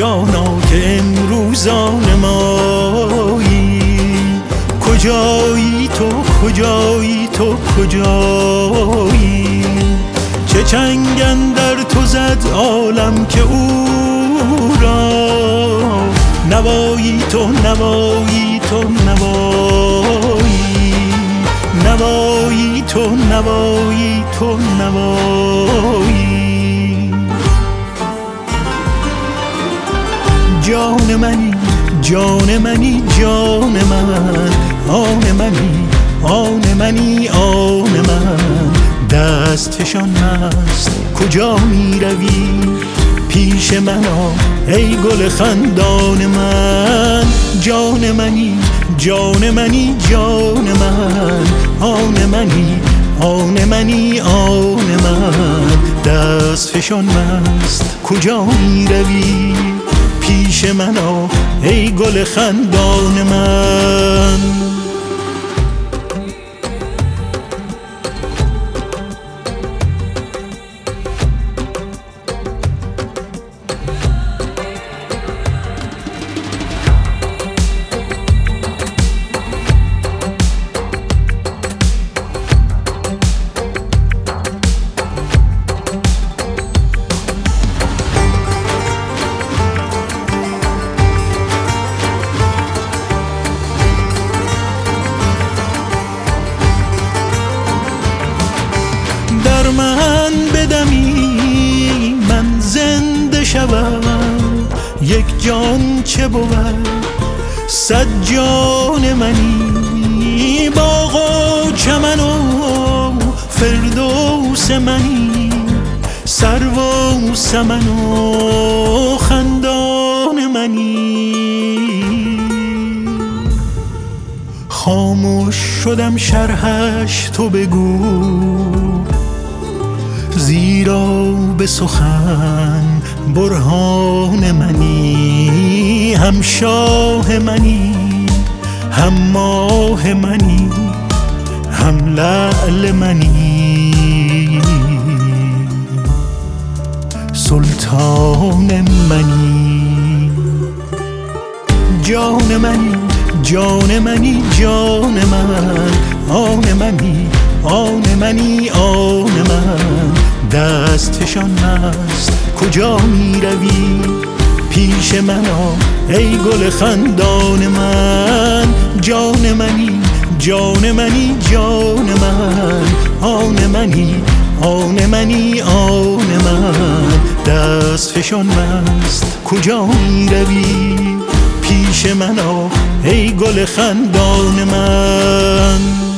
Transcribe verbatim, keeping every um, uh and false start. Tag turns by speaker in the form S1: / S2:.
S1: جانا که امروز آن مایی. کجایی تو کجایی تو کجایی؟ چه چنگ اندر تو زد عالم که او را نوایی تو نوایی تو نوایی، نوایی تو نوایی تو نوایی. جان منی جان منی جان من، آن منی آن منی آن من. دست فشان مست کجا می روی؟ پیش من آ ای گل خندان من. جان منی جان منی جان من، آن منی آن منی آن من. دست فشان مست کجا می روی؟ پیش من آ ای گل خندان من. در من بدمی من زنده شوم، یک جان چه بود صد جان منی. باغ و چمن و فردوس منی، سرو و سمن و خندان منی. خاموش شدم شرحش تو بگو، زیرا به سخن برهان منی. هم شاه منی هم ماه منی هم لعل منی. سلطان منی جان منی جان منی جان من، آن منی آن منی آن من. دست فشان مست کجا می روی؟ پیش من آ ای گل خندان من. جان منی جان منی جان من، آن منی آن منی آن من. دست فشان مست کجا می روی؟ پیش من آ ای گل خندان من.